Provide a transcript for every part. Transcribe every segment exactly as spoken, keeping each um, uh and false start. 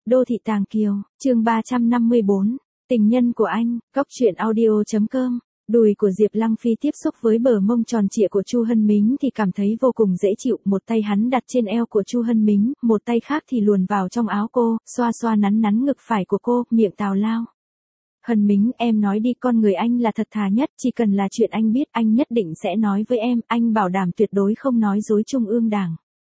Đô thị Tàng Kiều, chương ba trăm năm mươi bốn, tình nhân của anh, góc truyện audio chấm com. Đùi của Diệp Lăng Phi tiếp xúc với bờ mông tròn trịa của Chu Hân Mính thì cảm thấy vô cùng dễ chịu, một tay hắn đặt trên eo của Chu Hân Mính, một tay khác thì luồn vào trong áo cô, xoa xoa nắn nắn ngực phải của cô, miệng tào lao. Hân Mính, em nói đi, con người anh là thật thà nhất, chỉ cần là chuyện anh biết anh nhất định sẽ nói với em, anh bảo đảm tuyệt đối không nói dối Trung ương Đảng.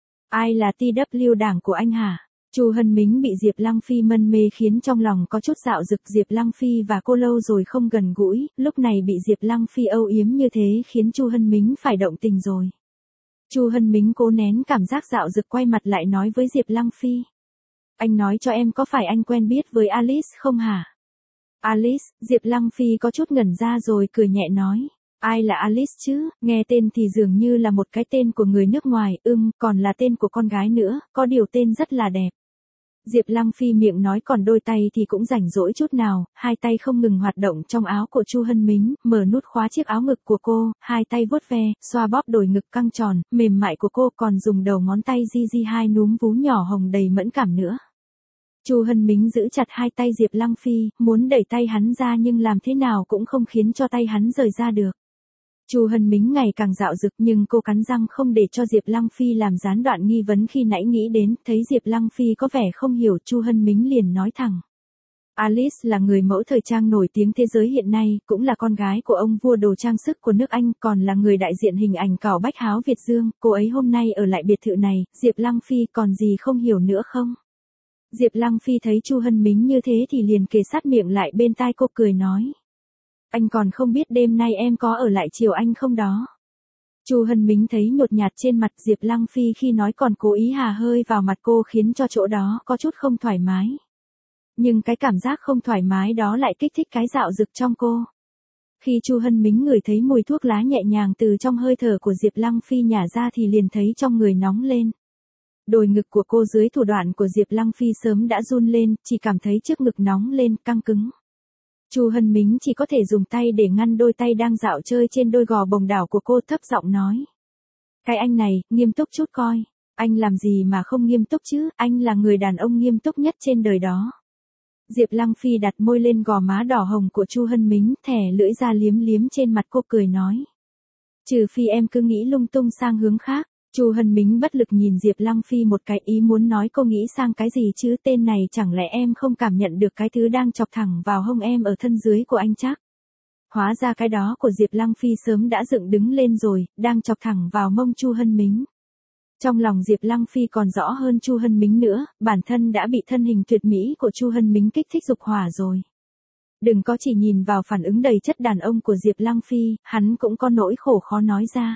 Ai là tê vê Đảng của anh hả? Chu Hân Mính bị Diệp Lăng Phi mân mê khiến trong lòng có chút dạo dực, Diệp Lăng Phi và cô lâu rồi không gần gũi, lúc này bị Diệp Lăng Phi âu yếm như thế khiến Chu Hân Mính phải động tình rồi. Chu Hân Mính cố nén cảm giác dạo dực, quay mặt lại nói với Diệp Lăng Phi. Anh nói cho em, có phải anh quen biết với Alice không hả? Alice, Diệp Lăng Phi có chút ngẩn ra rồi cười nhẹ nói. Ai là Alice chứ, nghe tên thì dường như là một cái tên của người nước ngoài, ưm, còn là tên của con gái nữa, có điều tên rất là đẹp. Diệp Lăng Phi miệng nói, còn đôi tay thì cũng rảnh rỗi chút nào, hai tay không ngừng hoạt động trong áo của Chu Hân Mính, mở nút khóa chiếc áo ngực của cô, hai tay vuốt ve, xoa bóp đồi ngực căng tròn, mềm mại của cô, còn dùng đầu ngón tay di di hai núm vú nhỏ hồng đầy mẫn cảm nữa. Chu Hân Mính giữ chặt hai tay Diệp Lăng Phi, muốn đẩy tay hắn ra nhưng làm thế nào cũng không khiến cho tay hắn rời ra được. Chu Hân Mính ngày càng dạo dực nhưng cô cắn răng không để cho Diệp Lăng Phi làm gián đoạn nghi vấn khi nãy nghĩ đến, thấy Diệp Lăng Phi có vẻ không hiểu, Chu Hân Mính liền nói thẳng. Alice là người mẫu thời trang nổi tiếng thế giới hiện nay, cũng là con gái của ông vua đồ trang sức của nước Anh, còn là người đại diện hình ảnh cào bách háo Việt Dương, cô ấy hôm nay ở lại biệt thự này, Diệp Lăng Phi còn gì không hiểu nữa không? Diệp Lăng Phi thấy Chu Hân Mính như thế thì liền kề sát miệng lại bên tai cô cười nói. Anh còn không biết đêm nay em có ở lại chiều anh không đó. Chu Hân Mính thấy nhột nhạt trên mặt Diệp Lăng Phi khi nói còn cố ý hà hơi vào mặt cô khiến cho chỗ đó có chút không thoải mái. Nhưng cái cảm giác không thoải mái đó lại kích thích cái dạo dực trong cô. Khi Chu Hân Mính ngửi thấy mùi thuốc lá nhẹ nhàng từ trong hơi thở của Diệp Lăng Phi nhả ra thì liền thấy trong người nóng lên. Đồi ngực của cô dưới thủ đoạn của Diệp Lăng Phi sớm đã run lên, chỉ cảm thấy trước ngực nóng lên, căng cứng. Chu Hân Mính chỉ có thể dùng tay để ngăn đôi tay đang dạo chơi trên đôi gò bồng đảo của cô, thấp giọng nói. Cái anh này, nghiêm túc chút coi, anh làm gì mà không nghiêm túc chứ, anh là người đàn ông nghiêm túc nhất trên đời đó. Diệp Lăng Phi đặt môi lên gò má đỏ hồng của Chu Hân Mính, thẻ lưỡi ra liếm liếm trên mặt cô, cười nói. Trừ phi em cứ nghĩ lung tung sang hướng khác. Chu Hân Mính bất lực nhìn Diệp Lăng Phi một cái, ý muốn nói cô nghĩ sang cái gì chứ, tên này chẳng lẽ em không cảm nhận được cái thứ đang chọc thẳng vào hông em ở thân dưới của anh chắc. Hóa ra cái đó của Diệp Lăng Phi sớm đã dựng đứng lên rồi, đang chọc thẳng vào mông Chu Hân Mính. Trong lòng Diệp Lăng Phi còn rõ hơn Chu Hân Mính nữa, bản thân đã bị thân hình tuyệt mỹ của Chu Hân Mính kích thích dục hỏa rồi. Đừng có chỉ nhìn vào phản ứng đầy chất đàn ông của Diệp Lăng Phi, hắn cũng có nỗi khổ khó nói ra.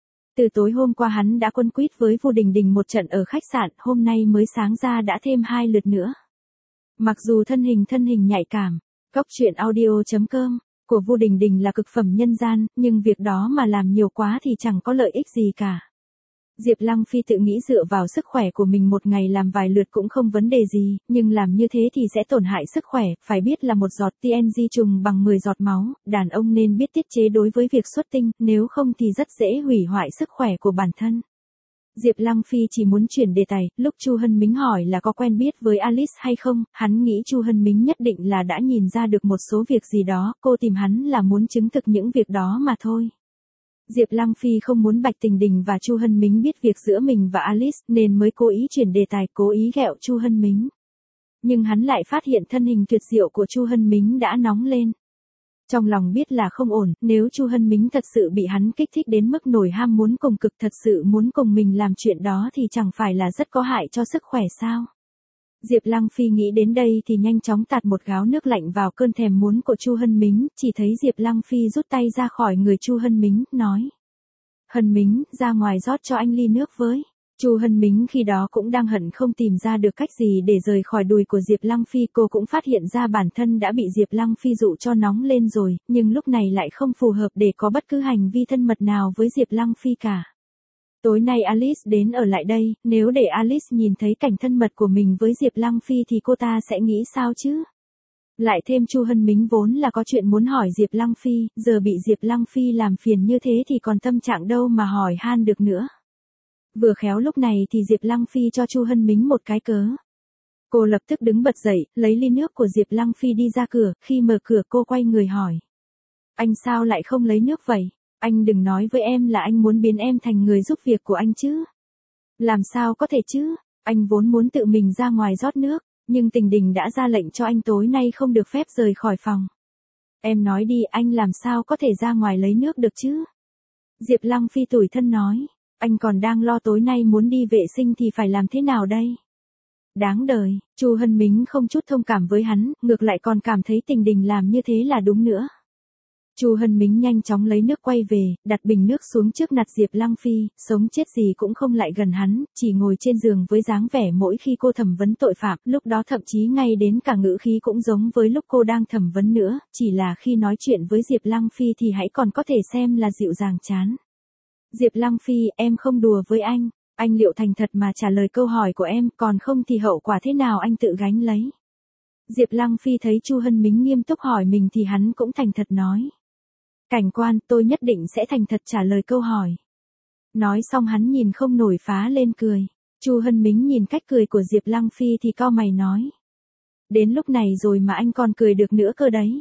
Từ tối hôm qua hắn đã quấn quýt với Vu Đình Đình một trận ở khách sạn, hôm nay mới sáng ra đã thêm hai lượt nữa. Mặc dù thân hình thân hình nhạy cảm, góc truyện audio chấm com của Vu Đình Đình là cực phẩm nhân gian, nhưng việc đó mà làm nhiều quá thì chẳng có lợi ích gì cả. Diệp Lăng Phi tự nghĩ dựa vào sức khỏe của mình một ngày làm vài lượt cũng không vấn đề gì, nhưng làm như thế thì sẽ tổn hại sức khỏe, phải biết là một giọt tê en giê trùng bằng mười giọt máu, đàn ông nên biết tiết chế đối với việc xuất tinh, nếu không thì rất dễ hủy hoại sức khỏe của bản thân. Diệp Lăng Phi chỉ muốn chuyển đề tài, lúc Chu Hân Mính hỏi là có quen biết với Alice hay không, hắn nghĩ Chu Hân Mính nhất định là đã nhìn ra được một số việc gì đó, cô tìm hắn là muốn chứng thực những việc đó mà thôi. Diệp Lăng Phi không muốn Bạch Tình Đình và Chu Hân Mính biết việc giữa mình và Alice nên mới cố ý chuyển đề tài, cố ý ghẹo Chu Hân Mính. Nhưng hắn lại phát hiện thân hình tuyệt diệu của Chu Hân Mính đã nóng lên. Trong lòng biết là không ổn, nếu Chu Hân Mính thật sự bị hắn kích thích đến mức nổi ham muốn cùng cực, thật sự muốn cùng mình làm chuyện đó thì chẳng phải là rất có hại cho sức khỏe sao? Diệp Lăng Phi nghĩ đến đây thì nhanh chóng tạt một gáo nước lạnh vào cơn thèm muốn của Chu Hân Mính, chỉ thấy Diệp Lăng Phi rút tay ra khỏi người Chu Hân Mính, nói. Hân Mính, ra ngoài rót cho anh ly nước với. Chu Hân Mính khi đó cũng đang hận không tìm ra được cách gì để rời khỏi đùi của Diệp Lăng Phi, cô cũng phát hiện ra bản thân đã bị Diệp Lăng Phi dụ cho nóng lên rồi, nhưng lúc này lại không phù hợp để có bất cứ hành vi thân mật nào với Diệp Lăng Phi cả. Tối nay Alice đến ở lại đây, nếu để Alice nhìn thấy cảnh thân mật của mình với Diệp Lăng Phi thì cô ta sẽ nghĩ sao chứ? Lại thêm Chu Hân Mính vốn là có chuyện muốn hỏi Diệp Lăng Phi, giờ bị Diệp Lăng Phi làm phiền như thế thì còn tâm trạng đâu mà hỏi han được nữa. Vừa khéo lúc này thì Diệp Lăng Phi cho Chu Hân Mính một cái cớ. Cô lập tức đứng bật dậy, lấy ly nước của Diệp Lăng Phi đi ra cửa, khi mở cửa cô quay người hỏi. Anh sao lại không lấy nước vậy? Anh đừng nói với em là anh muốn biến em thành người giúp việc của anh chứ. Làm sao có thể chứ, anh vốn muốn tự mình ra ngoài rót nước, nhưng Tình Đình đã ra lệnh cho anh tối nay không được phép rời khỏi phòng. Em nói đi, anh làm sao có thể ra ngoài lấy nước được chứ? Diệp Lăng Phi tủi thân nói, anh còn đang lo tối nay muốn đi vệ sinh thì phải làm thế nào đây? Đáng đời, Chu Hân Mính không chút thông cảm với hắn, ngược lại còn cảm thấy Tình Đình làm như thế là đúng nữa. Chu Hân Mính nhanh chóng lấy nước quay về, đặt bình nước xuống trước mặt Diệp Lăng Phi, sống chết gì cũng không lại gần hắn, chỉ ngồi trên giường với dáng vẻ mỗi khi cô thẩm vấn tội phạm, lúc đó thậm chí ngay đến cả ngữ khí cũng giống với lúc cô đang thẩm vấn nữa, chỉ là khi nói chuyện với Diệp Lăng Phi thì hãy còn có thể xem là dịu dàng chán. Diệp Lăng Phi, em không đùa với anh, anh liệu thành thật mà trả lời câu hỏi của em, còn không thì hậu quả thế nào anh tự gánh lấy. Diệp Lăng Phi thấy Chu Hân Mính nghiêm túc hỏi mình thì hắn cũng thành thật nói. Cảnh quan, tôi nhất định sẽ thành thật trả lời câu hỏi. Nói xong hắn nhìn không nổi phá lên cười. Chu Hân Mính nhìn cách cười của Diệp Lăng Phi thì cau mày nói. Đến lúc này rồi mà anh còn cười được nữa cơ đấy.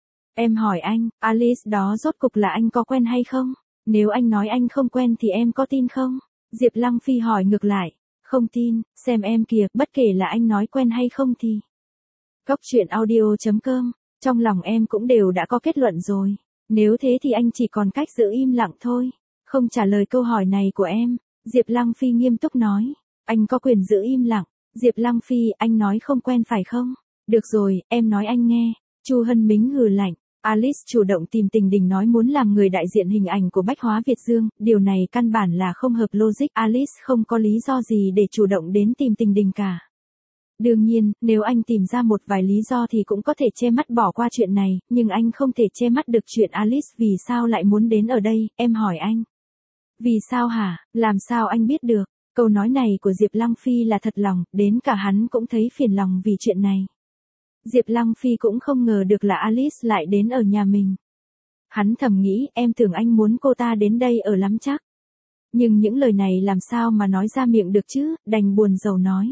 Em hỏi anh, Alice đó rốt cục là anh có quen hay không? Nếu anh nói anh không quen thì em có tin không? Diệp Lăng Phi hỏi ngược lại. Không tin, xem em kìa, bất kể là anh nói quen hay không thì. Cốc truyện audio chấm com, trong lòng em cũng đều đã có kết luận rồi. Nếu thế thì anh chỉ còn cách giữ im lặng thôi, không trả lời câu hỏi này của em. Diệp Lăng Phi nghiêm túc nói, anh có quyền giữ im lặng. Diệp Lăng Phi, anh nói không quen phải không? Được rồi, em nói anh nghe. Chu Hân Mính hừ lạnh, Alice chủ động tìm Tình Đình nói muốn làm người đại diện hình ảnh của Bách Hóa Việt Dương, điều này căn bản là không hợp logic, Alice không có lý do gì để chủ động đến tìm Tình Đình cả. Đương nhiên, nếu anh tìm ra một vài lý do thì cũng có thể che mắt bỏ qua chuyện này, nhưng anh không thể che mắt được chuyện Alice vì sao lại muốn đến ở đây, em hỏi anh. Vì sao hả, làm sao anh biết được, câu nói này của Diệp Lăng Phi là thật lòng, đến cả hắn cũng thấy phiền lòng vì chuyện này. Diệp Lăng Phi cũng không ngờ được là Alice lại đến ở nhà mình. Hắn thầm nghĩ, em tưởng anh muốn cô ta đến đây ở lắm chắc. Nhưng những lời này làm sao mà nói ra miệng được chứ, đành buồn rầu nói.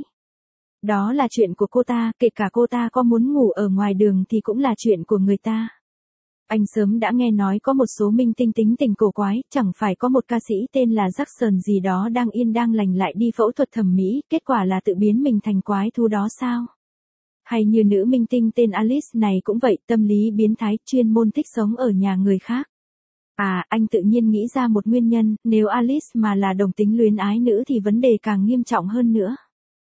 Đó là chuyện của cô ta, kể cả cô ta có muốn ngủ ở ngoài đường thì cũng là chuyện của người ta. Anh sớm đã nghe nói có một số minh tinh tính tình cổ quái, chẳng phải có một ca sĩ tên là Jackson gì đó đang yên đang lành lại đi phẫu thuật thẩm mỹ, kết quả là tự biến mình thành quái thú đó sao? Hay như nữ minh tinh tên Alice này cũng vậy, tâm lý biến thái, chuyên môn thích sống ở nhà người khác. À, anh tự nhiên nghĩ ra một nguyên nhân, nếu Alice mà là đồng tính luyến ái nữ thì vấn đề càng nghiêm trọng hơn nữa.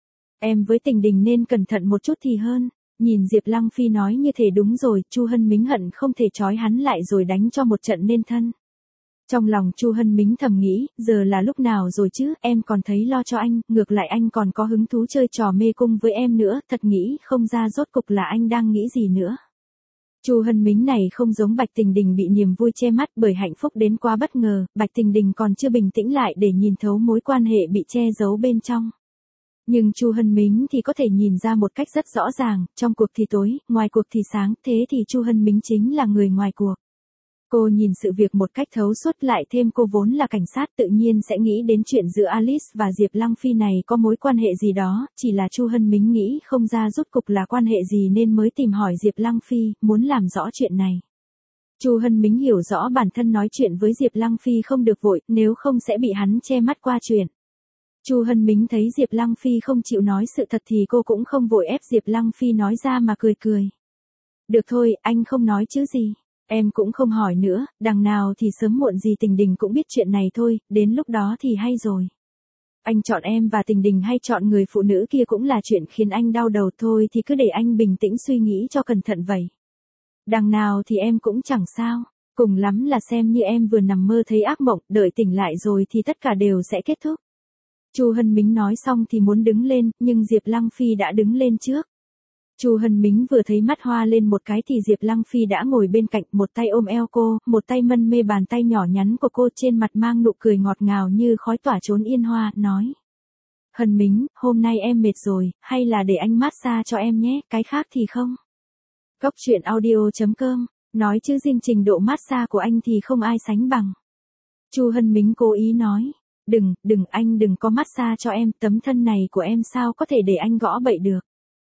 Em với Tình Đình nên cẩn thận một chút thì hơn. Nhìn Diệp Lăng Phi nói như thế đúng rồi, Chu Hân Mính hận không thể trói hắn lại rồi đánh cho một trận nên thân. Trong lòng Chu Hân Mính thầm nghĩ, giờ là lúc nào rồi chứ, em còn thấy lo cho anh, ngược lại anh còn có hứng thú chơi trò mê cung với em nữa, thật nghĩ không ra rốt cục là anh đang nghĩ gì nữa. Chu Hân Mính này không giống Bạch Tình Đình bị niềm vui che mắt bởi hạnh phúc đến quá bất ngờ, Bạch Tình Đình còn chưa bình tĩnh lại để nhìn thấu mối quan hệ bị che giấu bên trong. Nhưng Chu Hân Mính thì có thể nhìn ra một cách rất rõ ràng, trong cuộc thì tối, ngoài cuộc thì sáng, thế thì Chu Hân Mính chính là người ngoài cuộc. Cô nhìn sự việc một cách thấu suốt, lại thêm cô vốn là cảnh sát, tự nhiên sẽ nghĩ đến chuyện giữa Alice và Diệp Lăng Phi này có mối quan hệ gì đó, chỉ là Chu Hân Mính nghĩ không ra rốt cục là quan hệ gì nên mới tìm hỏi Diệp Lăng Phi, muốn làm rõ chuyện này. Chu Hân Mính hiểu rõ bản thân nói chuyện với Diệp Lăng Phi không được vội, nếu không sẽ bị hắn che mắt qua chuyện. Chu Hân Mính thấy Diệp Lăng Phi không chịu nói sự thật thì cô cũng không vội ép Diệp Lăng Phi nói ra mà cười cười. Được thôi, anh không nói chứ gì. Em cũng không hỏi nữa, đằng nào thì sớm muộn gì Tình Đình cũng biết chuyện này thôi, đến lúc đó thì hay rồi. Anh chọn em và Tình Đình hay chọn người phụ nữ kia cũng là chuyện khiến anh đau đầu thôi, thì cứ để anh bình tĩnh suy nghĩ cho cẩn thận vậy. Đằng nào thì em cũng chẳng sao, cùng lắm là xem như em vừa nằm mơ thấy ác mộng, đợi tỉnh lại rồi thì tất cả đều sẽ kết thúc. Chu Hân Mính nói xong thì muốn đứng lên, nhưng Diệp Lăng Phi đã đứng lên trước. Chu Hân Mính vừa thấy mắt hoa lên một cái thì Diệp Lăng Phi đã ngồi bên cạnh, một tay ôm eo cô, một tay mân mê bàn tay nhỏ nhắn của cô, trên mặt mang nụ cười ngọt ngào như khói tỏa trốn yên hoa, nói. Hân Mính, hôm nay em mệt rồi, hay là để anh massage cho em nhé, cái khác thì không. Cốc truyện audio chấm com, nói chứ riêng trình độ massage của anh thì không ai sánh bằng. Chu Hân Mính cố ý nói. Đừng, đừng, anh đừng có massage cho em, tấm thân này của em sao có thể để anh gõ bậy được.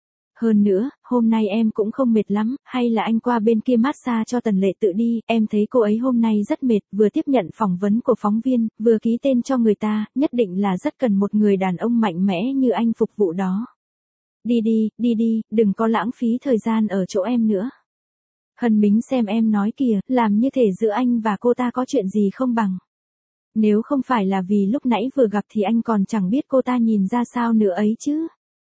Hơn nữa, hôm nay em cũng không mệt lắm, hay là anh qua bên kia massage cho Tần Lệ Tự đi, em thấy cô ấy hôm nay rất mệt, vừa tiếp nhận phỏng vấn của phóng viên, vừa ký tên cho người ta, nhất định là rất cần một người đàn ông mạnh mẽ như anh phục vụ đó. Đi đi, đi đi, đừng có lãng phí thời gian ở chỗ em nữa. Hân Mính xem em nói kìa, làm như thể giữa anh và cô ta có chuyện gì không bằng. Nếu không phải là vì lúc nãy vừa gặp thì anh còn chẳng biết cô ta nhìn ra sao nữa ấy chứ.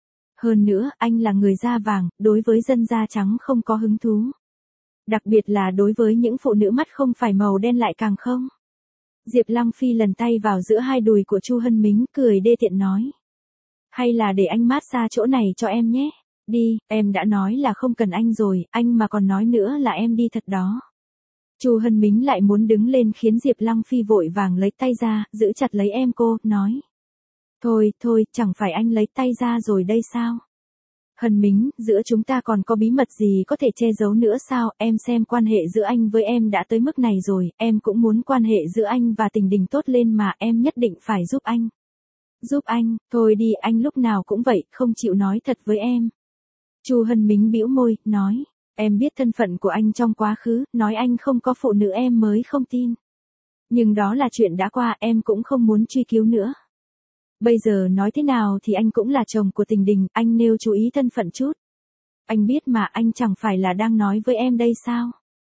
Hơn nữa, anh là người da vàng, đối với dân da trắng không có hứng thú. Đặc biệt là đối với những phụ nữ mắt không phải màu đen lại càng không. Diệp Lăng Phi lần tay vào giữa hai đùi của Chu Hân Mính, cười đê tiện nói. Hay là để anh massage chỗ này cho em nhé. Đi, em đã nói là không cần anh rồi, anh mà còn nói nữa là em đi thật đó. Chu Hân Mính lại muốn đứng lên khiến Diệp Lăng Phi vội vàng lấy tay ra, giữ chặt lấy em cô, nói. Thôi, thôi, chẳng phải anh lấy tay ra rồi đây sao? Hân Mính, giữa chúng ta còn có bí mật gì có thể che giấu nữa sao? Em xem quan hệ giữa anh với em đã tới mức này rồi, em cũng muốn quan hệ giữa anh và Tình Đình tốt lên mà, em nhất định phải giúp anh. Giúp anh, thôi đi, anh lúc nào cũng vậy, không chịu nói thật với em. Chu Hân Mính bĩu môi, nói, em biết thân phận của anh trong quá khứ, nói anh không có phụ nữ em mới không tin. Nhưng đó là chuyện đã qua, em cũng không muốn truy cứu nữa. Bây giờ nói thế nào thì anh cũng là chồng của Tình Đình, anh nêu chú ý thân phận chút. Anh biết mà, anh chẳng phải là đang nói với em đây sao?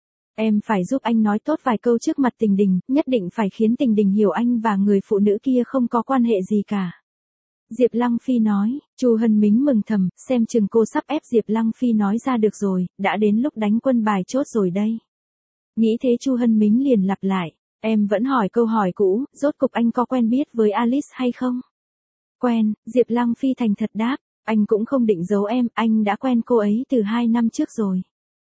Em phải giúp anh nói tốt vài câu trước mặt Tình Đình, nhất định phải khiến Tình Đình hiểu anh và người phụ nữ kia không có quan hệ gì cả. Diệp Lăng Phi nói, Chu Hân Mính mừng thầm, xem chừng cô sắp ép Diệp Lăng Phi nói ra được rồi, đã đến lúc đánh quân bài chốt rồi đây. Nghĩ thế Chu Hân Mính liền lặp lại, em vẫn hỏi câu hỏi cũ, rốt cục anh có quen biết với Alice hay không? Quen, Diệp Lăng Phi thành thật đáp, anh cũng không định giấu em, anh đã quen cô ấy từ hai năm trước rồi.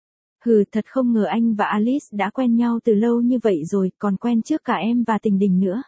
Hừ, thật không ngờ anh và Alice đã quen nhau từ lâu như vậy rồi, còn quen trước cả em và Tình Đình nữa.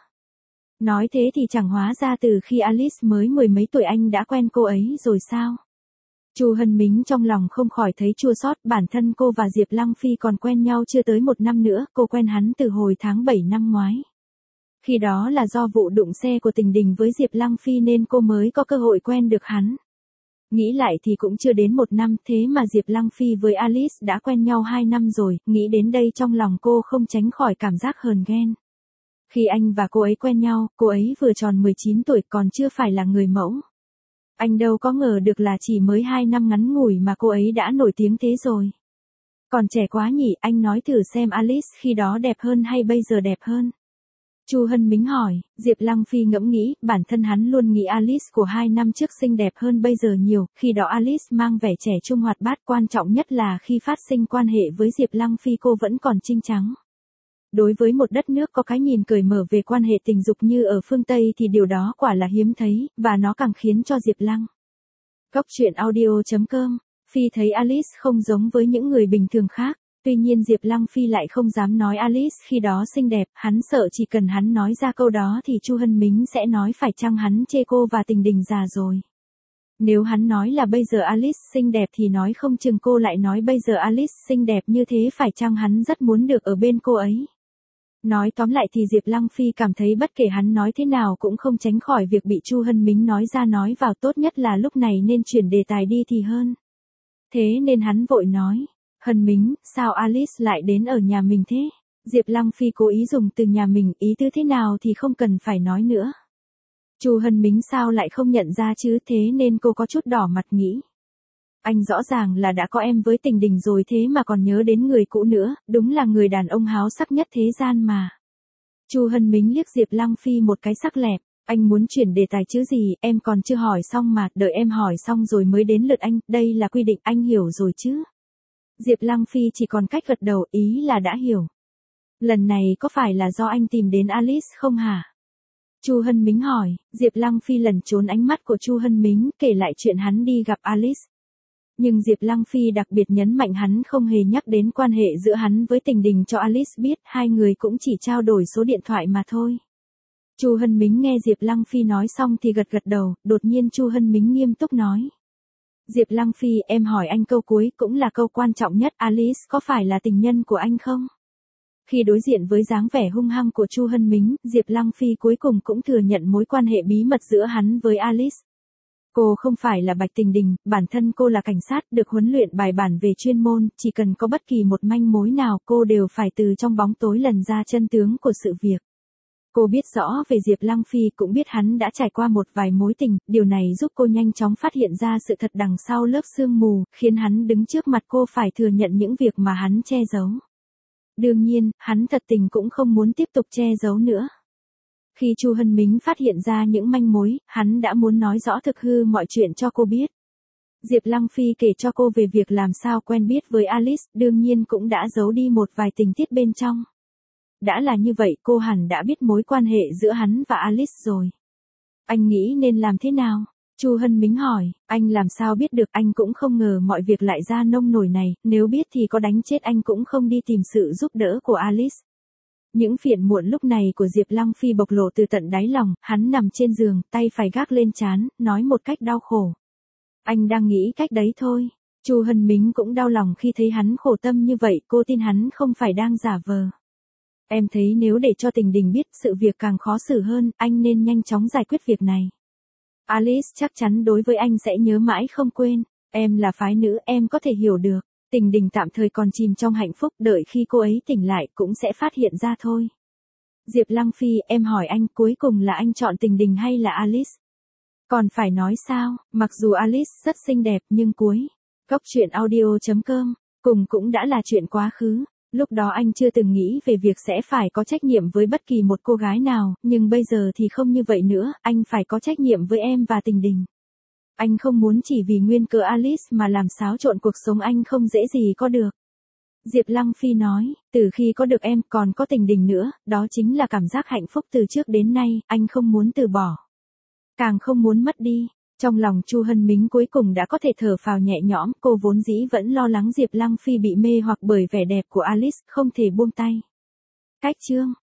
Nói thế thì chẳng hóa ra từ khi Alice mới mười mấy tuổi anh đã quen cô ấy rồi sao? Chu Hân Mính trong lòng không khỏi thấy chua xót, bản thân cô và Diệp Lăng Phi còn quen nhau chưa tới một năm nữa, cô quen hắn từ hồi tháng bảy năm ngoái. Khi đó là do vụ đụng xe của Tình Đình với Diệp Lăng Phi nên cô mới có cơ hội quen được hắn. Nghĩ lại thì cũng chưa đến một năm, thế mà Diệp Lăng Phi với Alice đã quen nhau hai năm rồi, nghĩ đến đây trong lòng cô không tránh khỏi cảm giác hờn ghen. Khi anh và cô ấy quen nhau, cô ấy vừa tròn mười chín tuổi còn chưa phải là người mẫu. Anh đâu có ngờ được là chỉ mới hai năm ngắn ngủi mà cô ấy đã nổi tiếng thế rồi. Còn trẻ quá nhỉ, anh nói thử xem Alice khi đó đẹp hơn hay bây giờ đẹp hơn? Chu Hân Mính hỏi, Diệp Lăng Phi ngẫm nghĩ, bản thân hắn luôn nghĩ Alice của hai năm trước xinh đẹp hơn bây giờ nhiều, khi đó Alice mang vẻ trẻ trung hoạt bát, quan trọng nhất là khi phát sinh quan hệ với Diệp Lăng Phi cô vẫn còn trinh trắng. Đối với một đất nước có cái nhìn cởi mở về quan hệ tình dục như ở phương Tây thì điều đó quả là hiếm thấy, và nó càng khiến cho Diệp Lăng. Góc truyện audio chấm com, Phi thấy Alice không giống với những người bình thường khác. Tuy nhiên Diệp Lăng Phi lại không dám nói Alice khi đó xinh đẹp, hắn sợ chỉ cần hắn nói ra câu đó thì Chu Hân Mính sẽ nói phải chăng hắn chê cô và Tình Đình già rồi. Nếu hắn nói là bây giờ Alice xinh đẹp thì nói không chừng cô lại nói bây giờ Alice xinh đẹp như thế phải chăng hắn rất muốn được ở bên cô ấy. Nói tóm lại thì Diệp Lăng Phi cảm thấy bất kể hắn nói thế nào cũng không tránh khỏi việc bị Chu Hân Mính nói ra nói vào, tốt nhất là lúc này nên chuyển đề tài đi thì hơn. Thế nên hắn vội nói. Hân Mính, sao Alice lại đến ở nhà mình thế? Diệp Lăng Phi cố ý dùng từ nhà mình, ý tứ thế nào thì không cần phải nói nữa. Chu Hân Mính sao lại không nhận ra chứ, thế nên cô có chút đỏ mặt nghĩ. Anh rõ ràng là đã có em với Tình Đình rồi thế mà còn nhớ đến người cũ nữa, đúng là người đàn ông háo sắc nhất thế gian mà. Chu Hân Mính liếc Diệp Lăng Phi một cái sắc lẹm, anh muốn chuyển đề tài chứ gì, em còn chưa hỏi xong mà, đợi em hỏi xong rồi mới đến lượt anh, đây là quy định, anh hiểu rồi chứ. Diệp Lăng Phi chỉ còn cách gật đầu, ý là đã hiểu. Lần này có phải là do anh tìm đến Alice không hả? Chu Hân Mính hỏi, Diệp Lăng Phi lẩn trốn ánh mắt của Chu Hân Mính, kể lại chuyện hắn đi gặp Alice. Nhưng Diệp Lăng Phi đặc biệt nhấn mạnh hắn không hề nhắc đến quan hệ giữa hắn với Tình Đình cho Alice biết, hai người cũng chỉ trao đổi số điện thoại mà thôi. Chu Hân Mính nghe Diệp Lăng Phi nói xong thì gật gật đầu, đột nhiên Chu Hân Mính nghiêm túc nói. Diệp Lăng Phi, em hỏi anh câu cuối cũng là câu quan trọng nhất, Alice có phải là tình nhân của anh không? Khi đối diện với dáng vẻ hung hăng của Chu Hân Mính, Diệp Lăng Phi cuối cùng cũng thừa nhận mối quan hệ bí mật giữa hắn với Alice. Cô không phải là Bạch Tình Đình, bản thân cô là cảnh sát được huấn luyện bài bản về chuyên môn, chỉ cần có bất kỳ một manh mối nào cô đều phải từ trong bóng tối lần ra chân tướng của sự việc. Cô biết rõ về Diệp Lăng Phi, cũng biết hắn đã trải qua một vài mối tình, điều này giúp cô nhanh chóng phát hiện ra sự thật đằng sau lớp sương mù, khiến hắn đứng trước mặt cô phải thừa nhận những việc mà hắn che giấu. Đương nhiên, hắn thật tình cũng không muốn tiếp tục che giấu nữa. Khi Chu Hân Mính phát hiện ra những manh mối, hắn đã muốn nói rõ thực hư mọi chuyện cho cô biết. Diệp Lăng Phi kể cho cô về việc làm sao quen biết với Alice, đương nhiên cũng đã giấu đi một vài tình tiết bên trong. Đã là như vậy, cô hẳn đã biết mối quan hệ giữa hắn và Alice rồi. Anh nghĩ nên làm thế nào? Chu Hân Mính hỏi, anh làm sao biết được, anh cũng không ngờ mọi việc lại ra nông nổi này, nếu biết thì có đánh chết anh cũng không đi tìm sự giúp đỡ của Alice. Những phiền muộn lúc này của Diệp Lăng Phi bộc lộ từ tận đáy lòng, hắn nằm trên giường, tay phải gác lên trán, nói một cách đau khổ. Anh đang nghĩ cách đấy thôi. Chu Hân Mính cũng đau lòng khi thấy hắn khổ tâm như vậy, cô tin hắn không phải đang giả vờ. Em thấy nếu để cho Tình Đình biết, sự việc càng khó xử hơn, anh nên nhanh chóng giải quyết việc này. Alice chắc chắn đối với anh sẽ nhớ mãi không quên. Em là phái nữ, em có thể hiểu được. Tình Đình tạm thời còn chìm trong hạnh phúc, đợi khi cô ấy tỉnh lại cũng sẽ phát hiện ra thôi. Diệp Lăng Phi, em hỏi anh, cuối cùng là anh chọn Tình Đình hay là Alice? Còn phải nói sao, mặc dù Alice rất xinh đẹp nhưng cuối. Góc truyện audio chấm com, cùng cũng đã là chuyện quá khứ. Lúc đó anh chưa từng nghĩ về việc sẽ phải có trách nhiệm với bất kỳ một cô gái nào, nhưng bây giờ thì không như vậy nữa, anh phải có trách nhiệm với em và Tình Đình. Anh không muốn chỉ vì nguyên cớ Alice mà làm xáo trộn cuộc sống anh không dễ gì có được. Diệp Lăng Phi nói, từ khi có được em còn có Tình Đình nữa, đó chính là cảm giác hạnh phúc từ trước đến nay, anh không muốn từ bỏ. Càng không muốn mất đi. Trong lòng Chu Hân Mính cuối cùng đã có thể thở phào nhẹ nhõm, cô vốn dĩ vẫn lo lắng Diệp Lăng Phi bị mê hoặc bởi vẻ đẹp của Alice, không thể buông tay. Cách chương